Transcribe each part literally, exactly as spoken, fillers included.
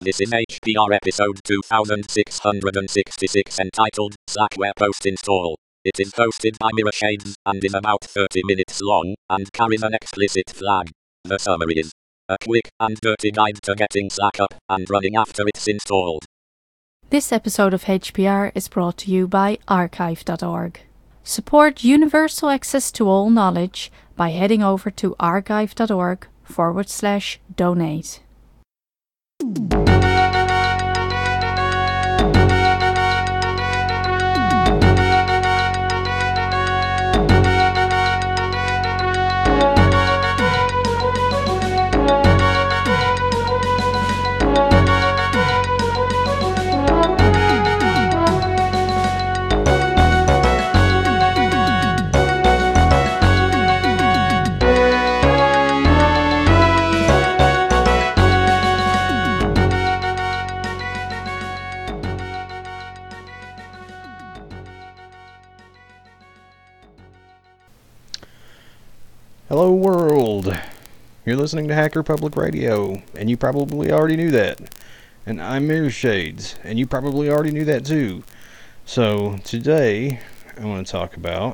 This is H P R episode two thousand six hundred sixty-six entitled Slackware Post Install. It is hosted by Mirror Shades and is about thirty minutes long and carries an explicit flag. The summary is a quick and dirty guide to getting Slack up and running after it's installed. This episode of H P R is brought to you by archive dot org. Support universal access to all knowledge by heading over to archive dot org forward slash donate. Hello world, you're listening to Hacker Public Radio, and you probably already knew that. And I'm Mirror Shades, and you probably already knew that too. So today, I want to talk about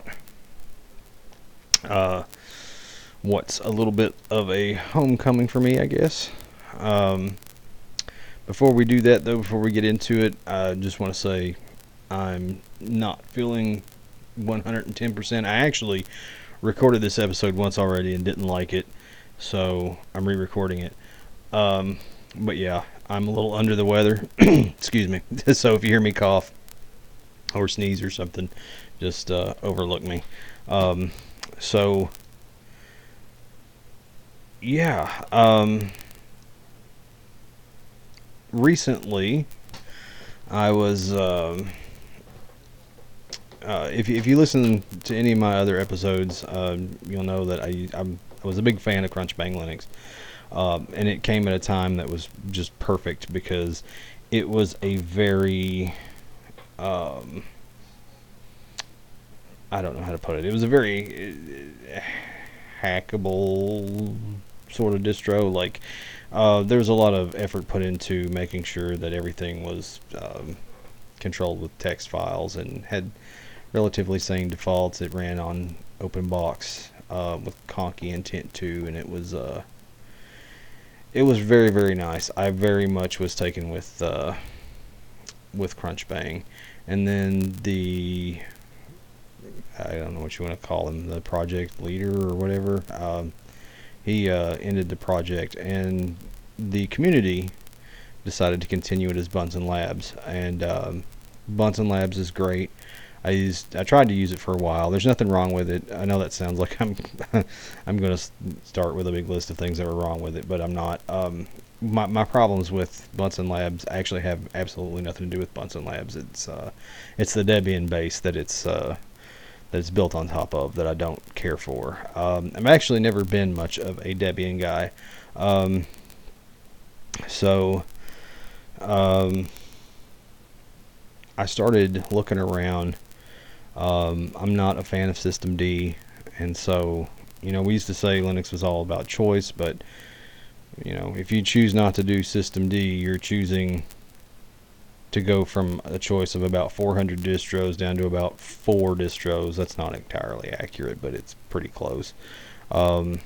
uh, what's a little bit of a homecoming for me, I guess. Um, before we do that though, before we get into it, I just want to say I'm not feeling one hundred ten percent. I actually recorded this episode once already and didn't like it, so I'm re-recording it. Um, but yeah, I'm a little under the weather. Excuse me. So if you hear me cough or sneeze or something, just uh, overlook me. Um, so yeah, um, recently I was. Um, Uh, if, if you listen to any of my other episodes, uh, you'll know that I, I'm, I was a big fan of Crunchbang Linux. Um, and it came at a time that was just perfect because it was a very, um, I don't know how to put it. It was a very uh, hackable sort of distro. Like, uh, there was a lot of effort put into making sure that everything was um, controlled with text files and had relatively same defaults. It ran on OpenBox uh, with Conky intent too, and it was uh, it was very very nice. I very much was taken with uh, with Crunchbang, and then the I don't know what you want to call him, the project leader or whatever. Um, he uh, ended the project, and the community decided to continue it as Bunsen Labs, and um, Bunsen Labs is great. I used, I tried to use it for a while. There's nothing wrong with it. I know that sounds like I'm, I'm going to start with a big list of things that were wrong with it, but I'm not. Um, my my problems with Bunsen Labs actually have absolutely nothing to do with Bunsen Labs. It's uh, it's the Debian base that it's uh, that it's built on top of that I don't care for. Um, I've actually never been much of a Debian guy, um, so. Um, I started looking around. Um, I'm not a fan of systemd, and so, you know, we used to say Linux was all about choice, but, you know, if you choose not to do systemd, you're choosing to go from a choice of about four hundred distros down to about four distros. That's not entirely accurate, but it's pretty close. Um,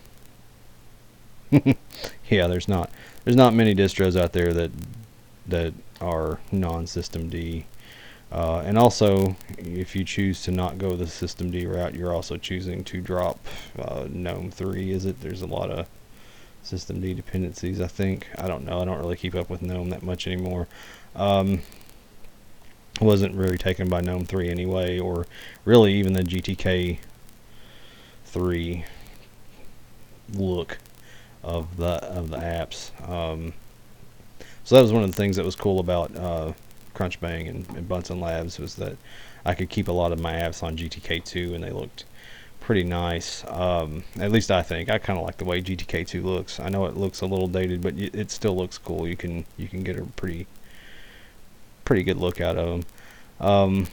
yeah, there's not there's not many distros out there that that are non-systemd. Uh, and also, if you choose to not go the systemd route, you're also choosing to drop uh, GNOME three, is it? There's a lot of systemd dependencies, I think. I don't know. I don't really keep up with GNOME that much anymore. Um, wasn't really taken by GNOME three anyway, or really even the G T K three look of the of the apps. Um, so that was one of the things that was cool about uh, Crunchbang and, and Bunsen Labs, was that I could keep a lot of my apps on G T K two and they looked pretty nice. Um, at least I think. I kind of like the way G T K two looks. I know it looks a little dated, but it still looks cool. You can you can get a pretty pretty good look out of them. Um,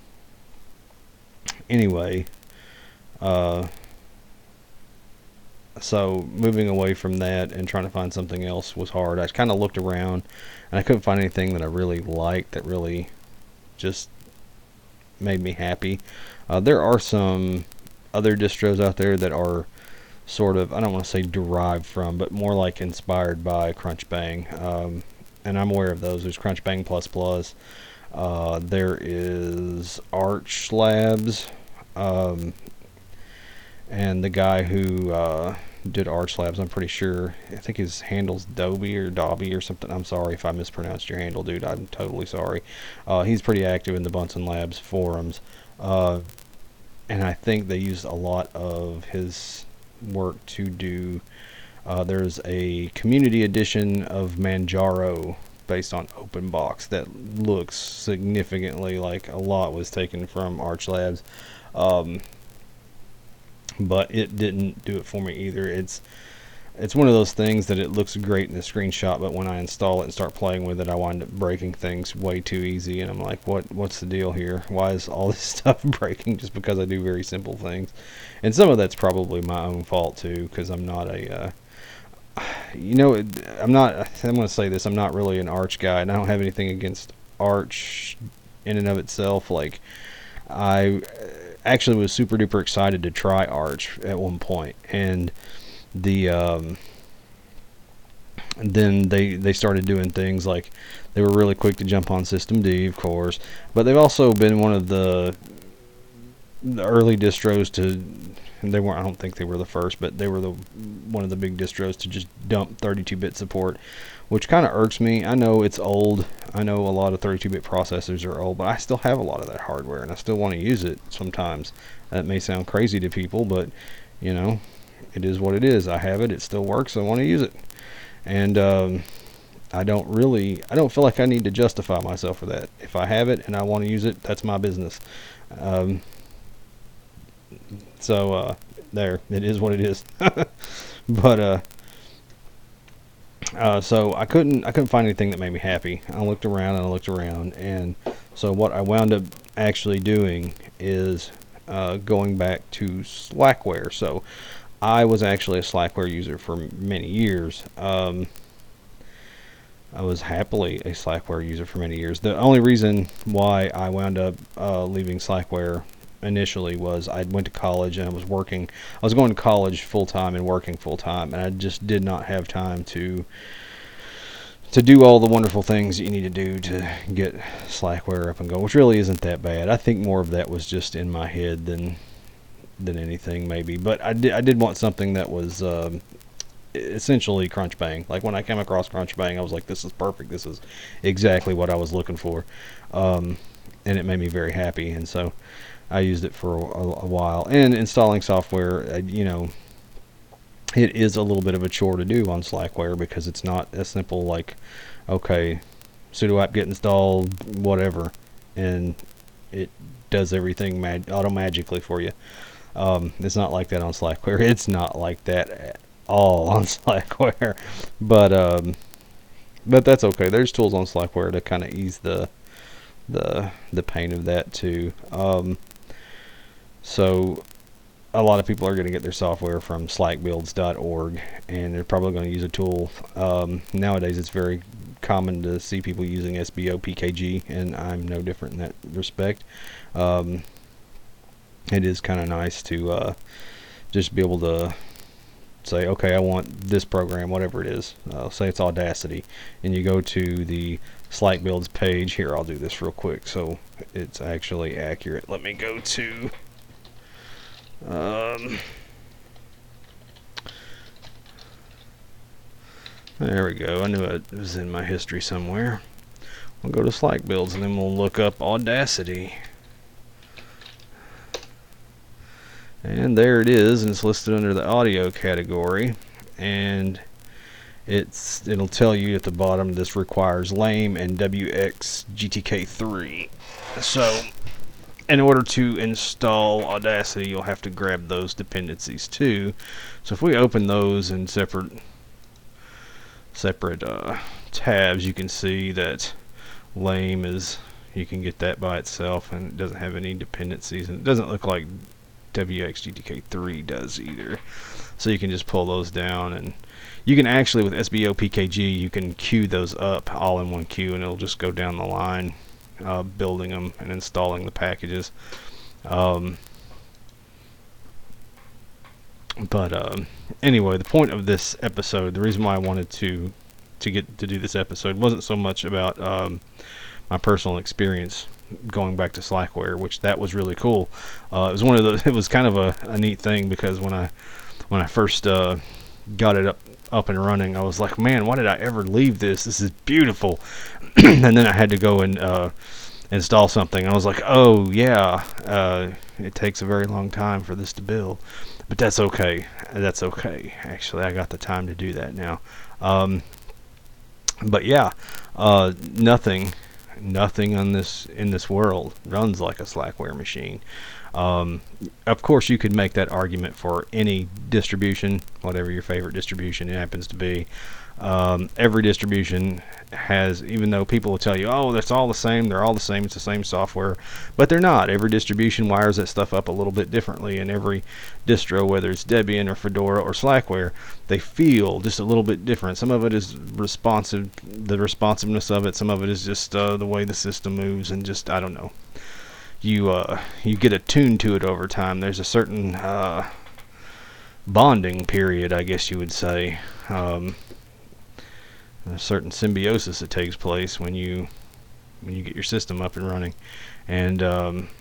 anyway, uh, So moving away from that and trying to find something else was hard. I kind of looked around and I couldn't find anything that I really liked that really just made me happy. Uh, there are some other distros out there that are sort of, I don't want to say derived from, but more like inspired by Crunchbang. Um, and I'm aware of those. There's Crunchbang Plus Plus. Uh, there is Arch Labs. Um, and the guy who uh, did Arch Labs, I'm pretty sure, I think his handle's Dobby or Dobby or something. I'm sorry if I mispronounced your handle, dude. I'm totally sorry. Uh, he's pretty active in the Bunsen Labs forums. Uh, and I think they used a lot of his work to do. Uh, there's a community edition of Manjaro based on OpenBox that looks significantly like a lot was taken from Arch Labs. Um, but it didn't do it for me either. It's it's one of those things that it looks great in the screenshot, but when I install it and start playing with it, I wind up breaking things way too easy, and I'm like, what what's the deal here? Why is all this stuff breaking just because I do very simple things? And some of that's probably my own fault too, because I'm not a uh, you know, I'm not, I'm going to say this, I'm not really an Arch guy, and I don't have anything against Arch in and of itself. Like, I actually was super duper excited to try Arch at one point, and the, um, then they, they started doing things like, they were really quick to jump on System D, of course, but they've also been one of the, the early distros to, and they weren't, I don't think they were the first, but they were the one of the big distros to just dump thirty-two bit support, which kind of irks me. I know it's old. I know a lot of thirty-two bit processors are old, but I still have a lot of that hardware, and I still want to use it sometimes. That may sound crazy to people, but, you know, it is what it is. I have it. It still works. I want to use it. And um, I don't really, I don't feel like I need to justify myself for that. If I have it and I want to use it, that's my business. Um, So, uh, there, it is what it is. But, uh, uh, so I couldn't, I couldn't find anything that made me happy. I looked around and I looked around, and so what I wound up actually doing is, uh, going back to Slackware. So, I was actually a Slackware user for many years. Um, I was happily a Slackware user for many years. The only reason why I wound up, uh, leaving Slackware initially was I went to college and I was working. I was going to college full time and working full time, and I just did not have time to to do all the wonderful things that you need to do to get Slackware up and going, which really isn't that bad. I think more of that was just in my head than than anything, maybe. But I did I did want something that was um, essentially Crunchbang. Like when I came across Crunchbang, I was like, this is perfect. This is exactly what I was looking for, um, and it made me very happy. And so I used it for a, a while. And installing software, you know, it is a little bit of a chore to do on Slackware, because it's not as simple like, okay, sudo apt get installed, whatever, and it does everything mag auto magically for you. Um, it's not like that on Slackware. It's not like that at all on Slackware. But um, but that's okay. There's tools on Slackware to kind of ease the the the pain of that too. Um, So a lot of people are going to get their software from slack builds dot org, and they're probably going to use a tool. Um, nowadays it's very common to see people using S B O P K G, and I'm no different in that respect. Um, it is kind of nice to uh, just be able to say, okay, I want this program, whatever it is. Uh, say it's Audacity, and you go to the Slack Builds page. Here, I'll do this real quick so it's actually accurate. Let me go to Um, there we go. I knew it was in my history somewhere. We'll go to Slack Builds, and then we'll look up Audacity. And there it is, and it's listed under the audio category. And it's it'll tell you at the bottom this requires LAME and W X G T K three. So in order to install Audacity, you'll have to grab those dependencies too. So if we open those in separate separate uh, tabs, you can see that LAME is, you can get that by itself, and it doesn't have any dependencies, and it doesn't look like W X G T K three does either. so you can just pull those down, and you can actually, with S B O P K G, you can queue those up all in one queue, and it'll just go down the line, uh, building them and installing the packages. Um, but uh, anyway, the point of this episode, the reason why I wanted to to get to do this episode, wasn't so much about um, my personal experience going back to Slackware, which that was really cool. Uh, it was one of the, it was kind of a, a neat thing, because when I when I first uh, got it up up and running, I was like, man, why did I ever leave this? This is beautiful. And then I had to go and uh, install something. I was like, oh yeah, uh, it takes a very long time for this to build, but that's okay. That's okay. Actually, I got the time to do that now. Um, but yeah, uh, nothing, nothing on this in this world runs like a Slackware machine. Um, of course, you could make that argument for any distribution, whatever your favorite distribution happens to be. Um, every distribution has, even though people will tell you, oh, that's all the same, they're all the same, it's the same software, but they're not. Every distribution wires that stuff up a little bit differently, and every distro, whether it's Debian or Fedora or Slackware, they feel just a little bit different. Some of it is responsive, the responsiveness of it, some of it is just uh, the way the system moves, and just, I don't know. You uh, you get attuned to it over time. There's a certain uh, bonding period, I guess you would say. Um, a certain symbiosis that takes place when you when you get your system up and running. And um,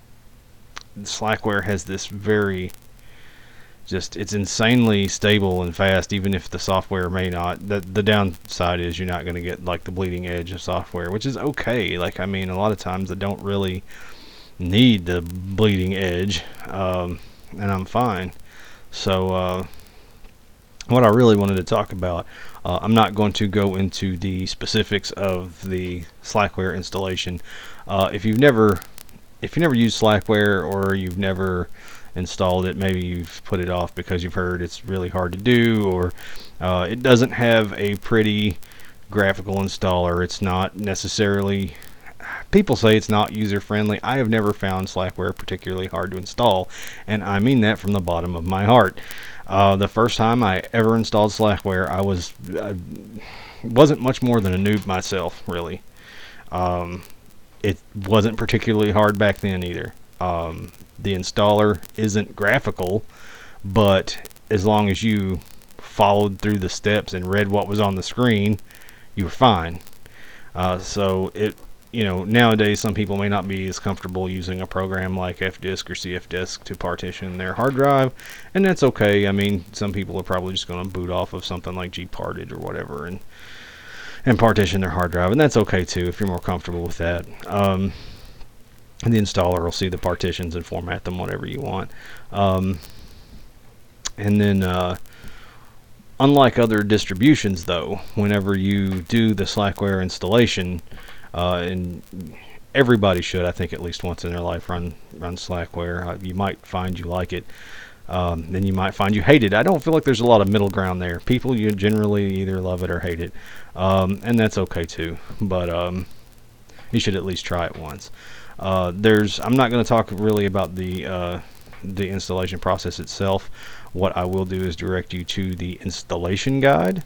Slackware has this very, just, it's insanely stable and fast, even if the software may not. The, the downside is you're not going to get like the bleeding edge of software, which is okay. Like, I mean, a lot of times they don't really need the bleeding edge, um, and I'm fine. So uh, what I really wanted to talk about, uh, I'm not going to go into the specifics of the Slackware installation. Uh, if you've never if you never used Slackware, or you've never installed it, maybe you've put it off because you've heard it's really hard to do, or uh, it doesn't have a pretty graphical installer. It's not necessarily, people say it's not user friendly. I have never found Slackware particularly hard to install, and I mean that from the bottom of my heart. Uh, the first time I ever installed Slackware, I was I wasn't much more than a noob myself, really. Um, it wasn't particularly hard back then either. Um, the installer isn't graphical, but as long as you followed through the steps and read what was on the screen, you were fine. Uh, so it, you know, nowadays some people may not be as comfortable using a program like Fdisk or Cfdisk to partition their hard drive, and that's okay. I mean, some people are probably just going to boot off of something like gparted or whatever and and partition their hard drive, and that's okay too if you're more comfortable with that. Um, and the installer will see the partitions and format them whatever you want. Um, and then uh, unlike other distributions though, whenever you do the Slackware installation, uh, and everybody should, I think, at least once in their life run run Slackware. Uh, you might find you like it, um, then you might find you hate it. I don't feel like there's a lot of middle ground there. People, you generally either love it or hate it, um, and that's okay too. But um, you should at least try it once. Uh, there's, I'm not going to talk really about the uh, the installation process itself. What I will do is direct you to the installation guide.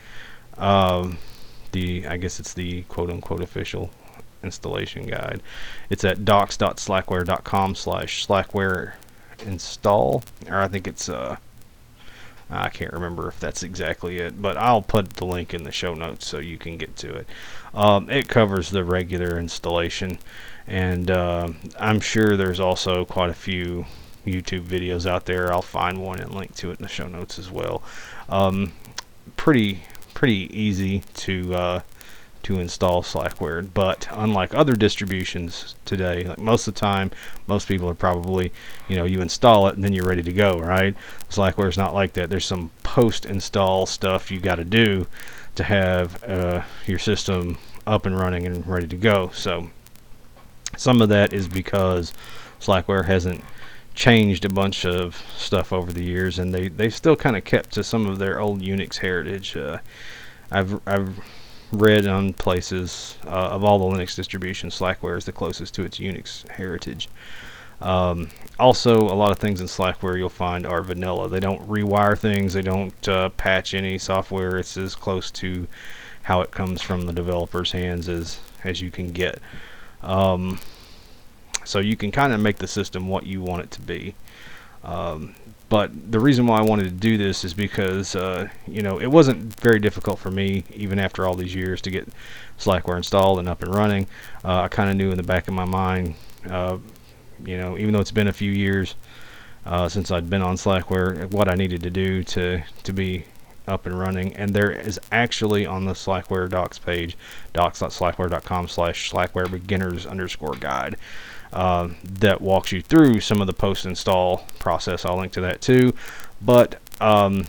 Um, the I guess it's the quote-unquote official installation guide. It's at docs.slackware.com slash slackware install, or I think it's uh I can't remember if that's exactly it, but I'll put the link in the show notes so you can get to it. Um, it covers the regular installation, and uh, I'm sure there's also quite a few YouTube videos out there. I'll find one and link to it in the show notes as well. Um, pretty pretty easy to uh, to install Slackware, but unlike other distributions today, like most of the time, most people are probably, you know, you install it and then you're ready to go, right? Slackware is not like that. There's some post-install stuff you got to do to have uh, your system up and running and ready to go. So some of that is because Slackware hasn't changed a bunch of stuff over the years, and they they still kind of kept to some of their old Unix heritage. Uh, I've I've read on places uh, of all the Linux distributions, Slackware is the closest to its Unix heritage. Um, also, a lot of things in Slackware you'll find are vanilla. They don't rewire things. They don't uh, patch any software. It's as close to how it comes from the developer's hands as, as you can get. Um, so you can kind of make the system what you want it to be. Um, but the reason why I wanted to do this is because, uh, you know, it wasn't very difficult for me, even after all these years, to get Slackware installed and up and running. Uh, I kind of knew in the back of my mind, uh, you know, even though it's been a few years uh, since I'd been on Slackware, what I needed to do to, to be up and running. And there is actually on the Slackware docs page, docs.slackware.com slash Slackware beginners underscore guide, uh, that walks you through some of the post-install process. I'll link to that too. But um,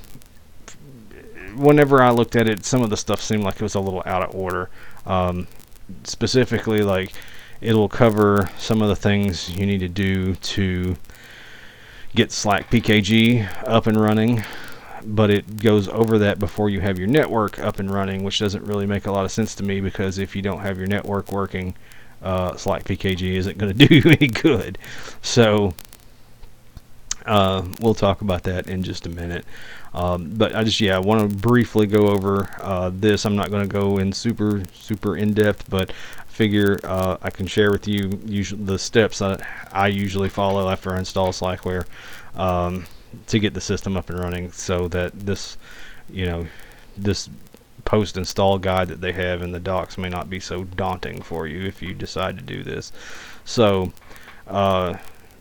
whenever I looked at it, some of the stuff seemed like it was a little out of order. Um, specifically, like, it'll cover some of the things you need to do to get Slack P K G up and running, but it goes over that before you have your network up and running, which doesn't really make a lot of sense to me, because if you don't have your network working, uh, Slack P K G isn't going to do you any good. So uh, we'll talk about that in just a minute. Um, but I just, yeah, I want to briefly go over uh, this. I'm not going to go in super, super in-depth, but figure uh, I can share with you usually the steps that I usually follow after I install Slackware um, to get the system up and running, so that this, you know, this post-install guide that they have in the docs may not be so daunting for you if you decide to do this. So uh,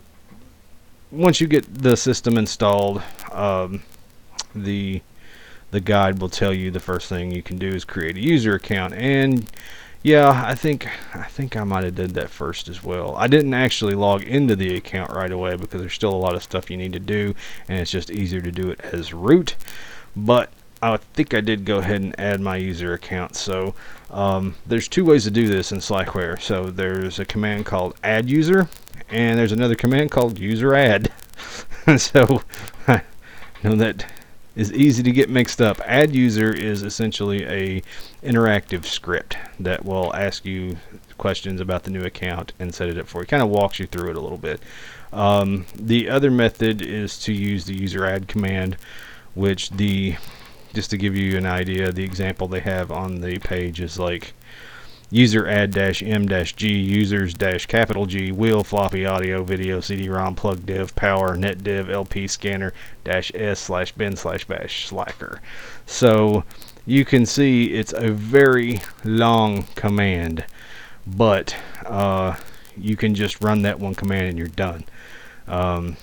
once you get the system installed, um, the the guide will tell you the first thing you can do is create a user account. And yeah, I think I think I might have did that first as well. I didn't actually log into the account right away because there's still a lot of stuff you need to do, and it's just easier to do it as root. But I think I did go ahead and add my user account. So um, there's two ways to do this in Slackware. So there's a command called add user, and there's another command called user add. So I know that is easy to get mixed up. Add user is essentially a interactive script that will ask you questions about the new account and set it up for you. Kind of walks you through it a little bit. Um, the other method is to use the user add command, which the just to give you an idea, the example they have on the page is like user add dash m dash g users dash capital G wheel floppy audio video C D ROM plug dev power net dev L P scanner dash s slash bin slash bash slacker. So you can see it's a very long command, but uh, you can just run that one command and you're done. Um,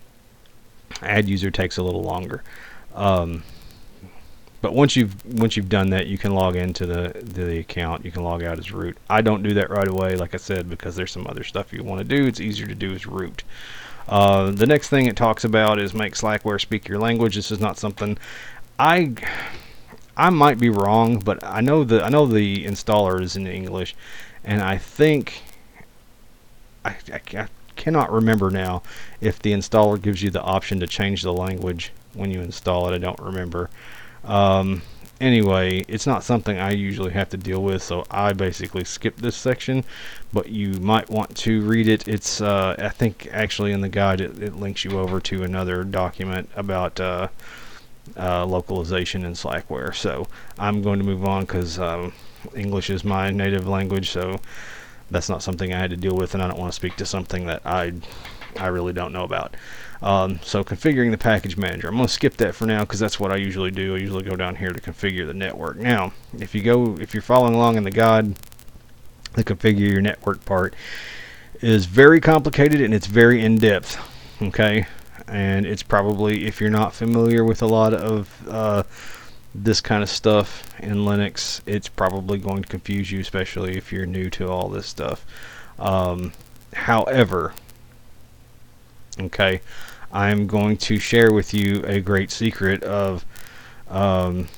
add user takes a little longer. Um, But once you've once you've done that, you can log into the the account. You can log out as root. I don't do that right away, like I said, because there's some other stuff you want to do. It's easier to do as root. Uh, the next thing it talks about is make Slackware speak your language. This is not something I I might be wrong, but I know the I know the installer is in English, and I think I, I, I cannot remember now if the installer gives you the option to change the language when you install it. I don't remember. Um, anyway, it's not something I usually have to deal with, so I basically skip this section, but you might want to read it. It's, uh, I think actually in the guide it, it links you over to another document about uh, uh, localization in Slackware. So I'm going to move on because um, English is my native language, so that's not something I had to deal with, and I don't want to speak to something that I, I really don't know about. Um, so configuring the package manager, I'm going to skip that for now because that's what I usually do. I usually go down here to configure the network. Now, if you go, if you're following along in the guide, the configure your network part is very complicated and it's very in-depth. Okay, and it's probably, if you're not familiar with a lot of uh, this kind of stuff in Linux, it's probably going to confuse you, especially if you're new to all this stuff. Um, however, okay, I'm going to share with you a great secret of um,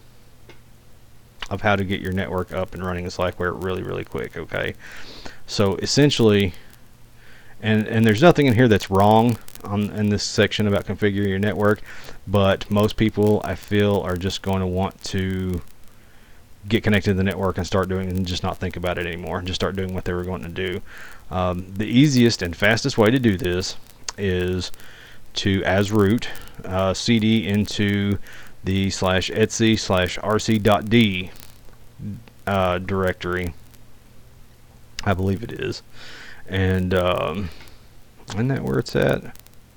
of how to get your network up and running in Slackware really, really quick. Okay, so essentially, and and there's nothing in here that's wrong on in this section about configuring your network, but most people I feel are just going to want to get connected to the network and start doing it and just not think about it anymore and just start doing what they were going to do. Um, the easiest and fastest way to do this is to, as root, uh, cd into the slash etsy slash rc.d uh, directory. I believe it is. And um, isn't that where it's at?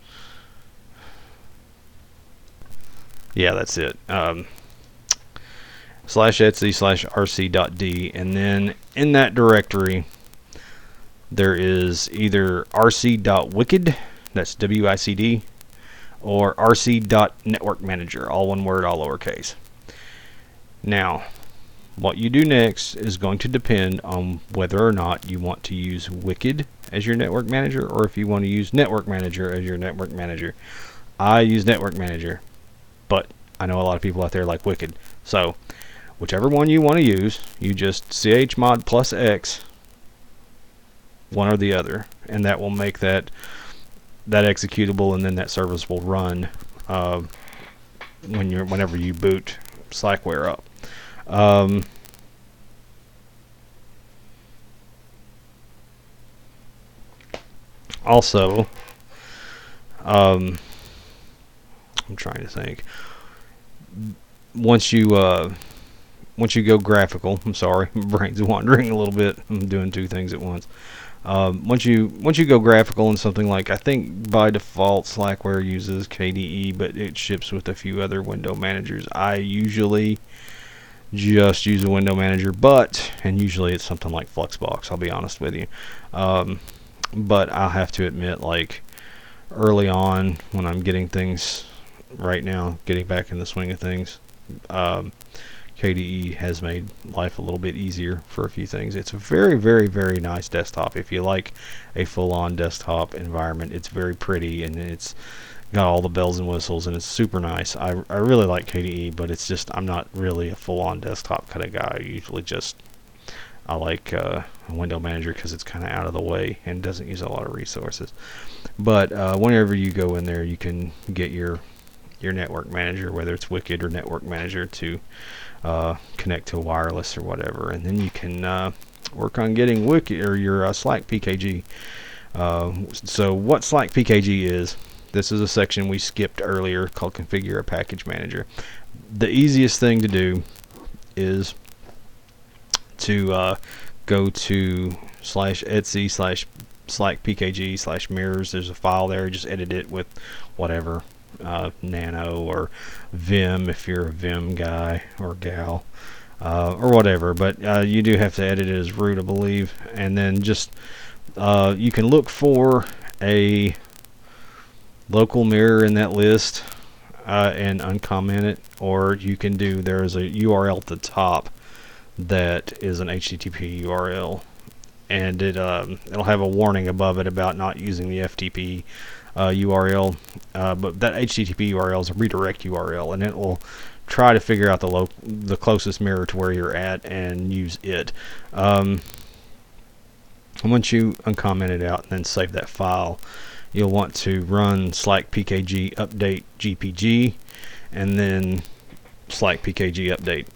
Yeah, that's it. Um, slash etsy slash rc.d, and then in that directory there is either rc.wicked, that's W I C D, or rc.networkmanager, all one word, all lowercase. Now, what you do next is going to depend on whether or not you want to use Wicked as your network manager or if you want to use Network Manager as your network manager. I use Network Manager, but I know a lot of people out there like Wicked. So, whichever one you want to use, you just chmod plus X, one or the other, and that will make that that executable, and then that service will run uh, when you're whenever you boot Slackware up. Um, also, um, I'm trying to think. Once you uh, once you go graphical, I'm sorry, my brain's wandering a little bit. I'm doing two things at once. Um, once you once you go graphical and something like, I think by default Slackware uses K D E, but it ships with a few other window managers. I usually just use a window manager, but and usually it's something like Fluxbox, I'll be honest with you. Um, but I'll have to admit, like early on when I'm getting things right now, getting back in the swing of things, um, K D E has made life a little bit easier for a few things. It's a very, very, very nice desktop. If you like a full-on desktop environment, it's very pretty and it's got all the bells and whistles and it's super nice. I, I really like K D E, but it's just, I'm not really a full-on desktop kind of guy. I usually just, I like uh, a window manager because it's kind of out of the way and doesn't use a lot of resources. But uh, whenever you go in there, you can get your your network manager, whether it's Wicked or Network Manager, to uh, connect to wireless or whatever, and then you can uh, work on getting Wicked or your uh, Slack P K G. Uh, so what Slack P K G is, this is a section we skipped earlier called Configure a Package Manager. The easiest thing to do is to uh, go to slash etsy slash slack pkg slash mirrors. There's a file there. Just edit it with whatever, uh, Nano or Vim if you're a Vim guy or gal, uh, or whatever. But uh, you do have to edit it as root, I believe. And then just uh, you can look for a local mirror in that list uh, and uncomment it, or you can do, there's a U R L at the top that is an H T T P U R L, and it um, it'll have a warning above it about not using the F T P uh, U R L, uh, but that H T T P U R L is a redirect U R L, and it will try to figure out the lo the closest mirror to where you're at and use it. Um, once you uncomment it out and then save that file, you'll want to run slack pkg update gpg and then slack pkg update.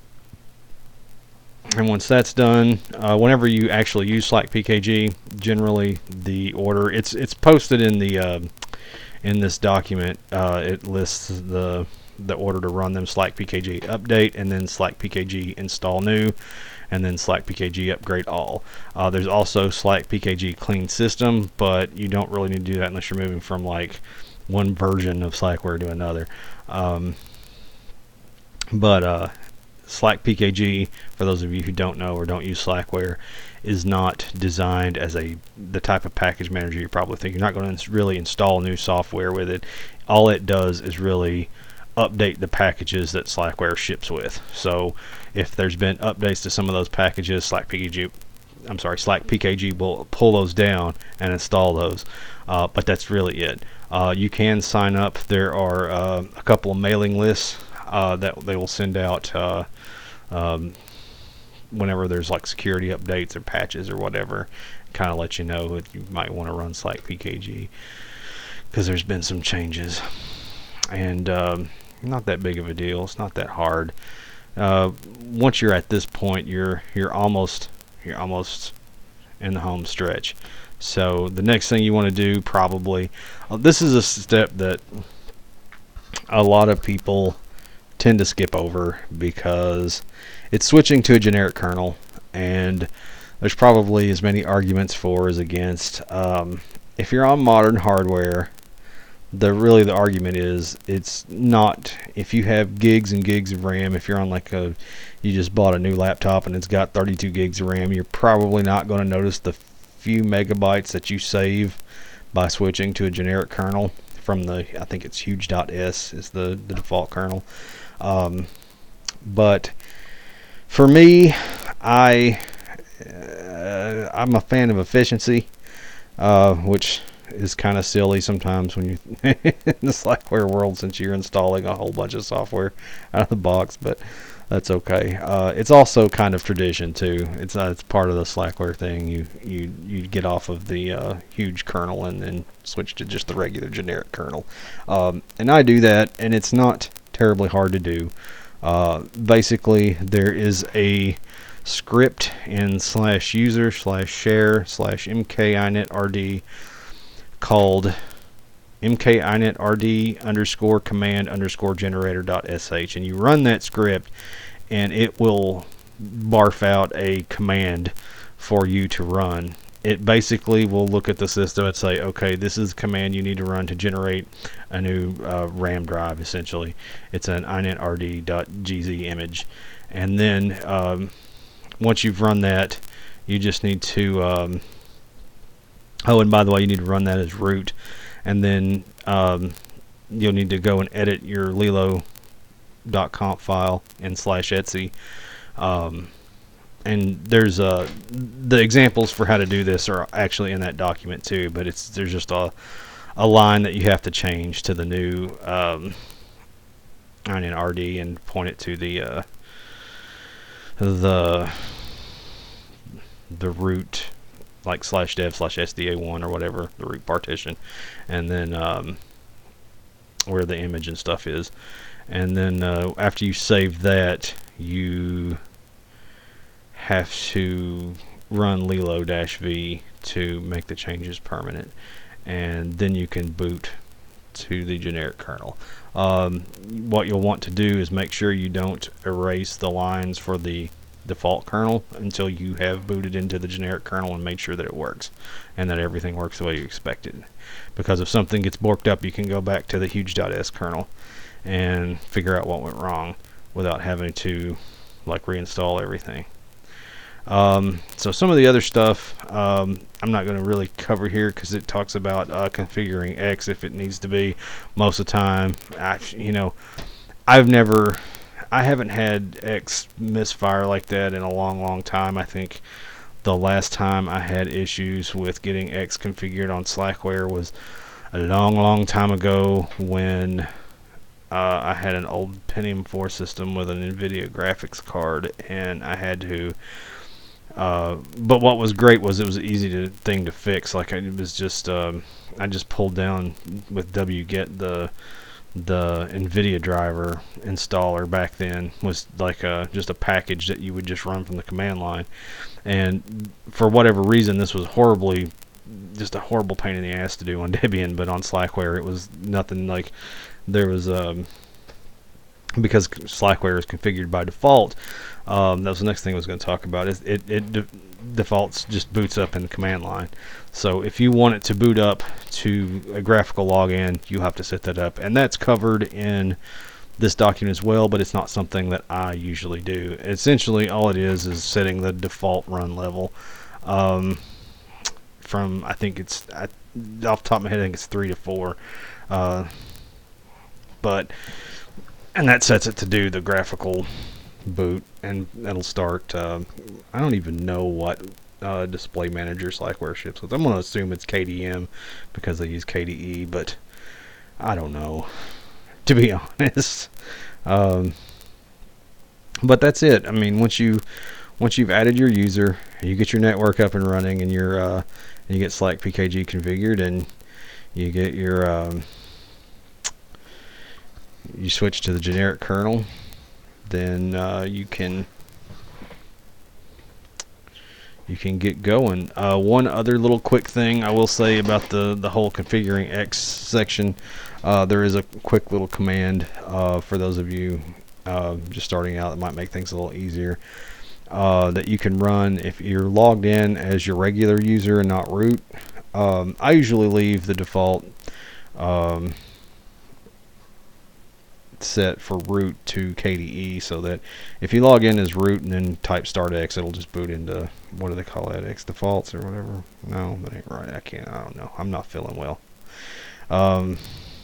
And once that's done, uh, whenever you actually use Slack P K G, generally the order, it's it's posted in the uh, in this document. Uh, it lists the the order to run them: Slack P K G update, and then Slack P K G install new, and then Slack P K G upgrade all. Uh, there's also Slack P K G clean system, but you don't really need to do that unless you're moving from like one version of Slackware to another. Um, but uh, Slack P K G, for those of you who don't know or don't use Slackware, is not designed as a the type of package manager you probably think. You're not going to really install new software with it. All it does is really update the packages that Slackware ships with. So if there's been updates to some of those packages, Slack P K G, I'm sorry, Slack P K G will pull those down and install those. Uh, but that's really it. Uh, you can sign up. There are uh, a couple of mailing lists uh, that they will send out uh, um, whenever there's like security updates or patches or whatever. Kind of let you know that you might want to run Slack P K G because there's been some changes. And um, not that big of a deal. It's not that hard. uh, once you're at this point, you're you're almost you're almost in the home stretch. So the next thing you want to do, probably, uh, this is a step that a lot of people tend to skip over because it's switching to a generic kernel, and there's probably as many arguments for as against. Um, if you're on modern hardware, the really the argument is it's not, if you have gigs and gigs of RAM, if you're on like a, you just bought a new laptop and it's got thirty-two gigs of RAM, you're probably not going to notice the few megabytes that you save by switching to a generic kernel from the, I think it's huge.s is the, the default kernel. Um, but for me, I uh, I'm a fan of efficiency, uh, which is kind of silly sometimes when you in the Slackware world, since you're installing a whole bunch of software out of the box, but that's okay. Uh, it's also kind of tradition too. It's uh, it's part of the Slackware thing. You you you get off of the uh, huge kernel and then switch to just the regular generic kernel, um, and I do that, and it's not terribly hard to do. Uh, basically, there is a script in slash user slash share slash mkinetRD called mkinetRD underscore command underscore generator dot sh, and you run that script and it will barf out a command for you to run. It basically will look at the system and say, okay, this is the command you need to run to generate a new uh, RAM drive. Essentially, it's an inetRD.gz image, and then um, once you've run that, you just need to um, oh, and by the way, you need to run that as root, and then um, you'll need to go and edit your lilo.conf file in slash etsy. Um, and there's uh, the examples for how to do this are actually in that document too, but it's there's just a a line that you have to change to the new um, inetRD and point it to the uh, the the root, like slash dev slash S D A one or whatever, the root partition, and then um, where the image and stuff is, and then uh, after you save that, you have to run lilo-v to make the changes permanent, and then you can boot to the generic kernel. Um, what you'll want to do is make sure you don't erase the lines for the default kernel until you have booted into the generic kernel and made sure that it works and that everything works the way you expected. Because if something gets borked up, you can go back to the huge.s kernel and figure out what went wrong without having to like reinstall everything. Um, so some of the other stuff um, I'm not going to really cover here because it talks about uh, configuring X if it needs to be. Most of the time, I, you know, I've never I haven't had X misfire like that in a long long time. I think the last time I had issues with getting X configured on Slackware was a long long time ago when uh, I had an old Pentium four system with an NVIDIA graphics card, and I had to Uh, but what was great was it was an easy to, thing to fix. Like it was just, um, I just pulled down with wget the the NVIDIA driver installer back then was like a, just a package that you would just run from the command line. And for whatever reason, this was horribly, just a horrible pain in the ass to do on Debian, but on Slackware it was nothing like, there was, um, because Slackware is configured by default. Um, that was the next thing I was going to talk about. Is it it de defaults just boots up in the command line. So if you want it to boot up to a graphical login, you have to set that up, and that's covered in this document as well. But it's not something that I usually do. Essentially, all it is is setting the default run level. Um, from I think it's I, off the top of my head, I think it's three to four. Uh, but and that sets it to do the graphical boot, and that'll start. Uh, I don't even know what uh, display manager Slackware ships with. I'm going to assume it's K D M because they use K D E, but I don't know, to be honest. Um, but that's it. I mean, once you once you've added your user, you get your network up and running, and your uh, and you get Slack P K G configured, and you get your um, you switch to the generic kernel, then uh, you can you can get going. Uh, one other little quick thing I will say about the the whole configuring X section. Uh, there is a quick little command uh, for those of you uh, just starting out that might make things a little easier. Uh, that you can run if you're logged in as your regular user and not root. Um, I usually leave the default um, set for root to K D E, so that if you log in as root and then type start X, it'll just boot into, what do they call that, X defaults or whatever. No, that ain't right. I can't. I don't know. I'm not feeling well. Um,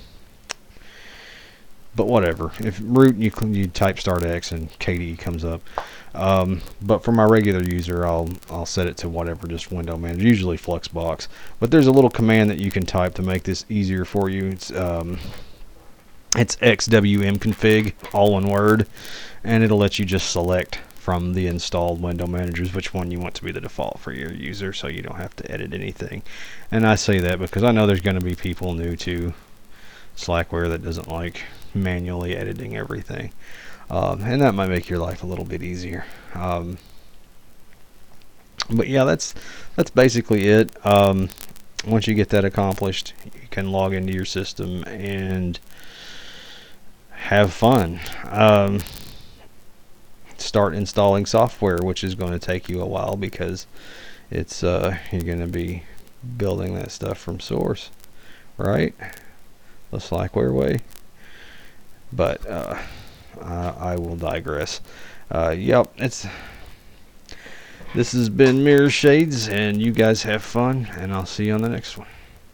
but whatever. If root, you you type start X and K D E comes up. Um, but for my regular user, I'll I'll set it to whatever, just window manager, usually Fluxbox. But there's a little command that you can type to make this easier for you. It's um, it's xwmconfig, all one word, and it'll let you just select from the installed window managers which one you want to be the default for your user, so you don't have to edit anything. And I say that because I know there's going to be people new to Slackware that doesn't like manually editing everything. Um, and that might make your life a little bit easier. Um, but yeah, that's that's basically it. Um, once you get that accomplished, you can log into your system and have fun. Um, start installing software, which is going to take you a while because it's uh, you're going to be building that stuff from source, right? The Slackware way. But uh, Uh, I will digress. Uh, yep, it's. This has been Mirror Shades, and you guys have fun, and I'll see you on the next one.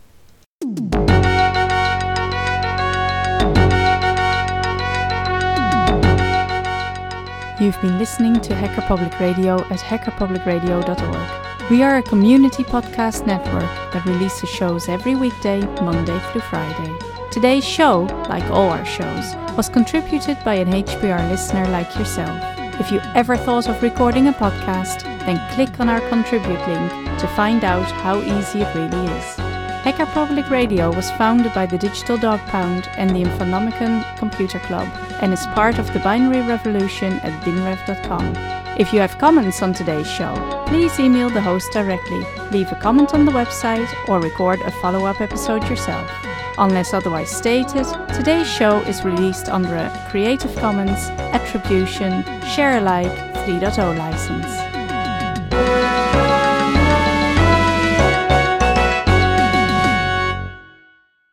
You've been listening to Hacker Public Radio at hacker public radio dot org. We are a community podcast network that releases shows every weekday, Monday through Friday. Today's show, like all our shows, was contributed by an H P R listener like yourself. If you ever thought of recording a podcast, then click on our contribute link to find out how easy it really is. Hacker Public Radio was founded by the Digital Dog Pound and the Infonomicon Computer Club and is part of the binary revolution at binrev dot com. If you have comments on today's show, please email the host directly, leave a comment on the website, or record a follow-up episode yourself. Unless otherwise stated, today's show is released under a Creative Commons Attribution Share Alike three point oh license.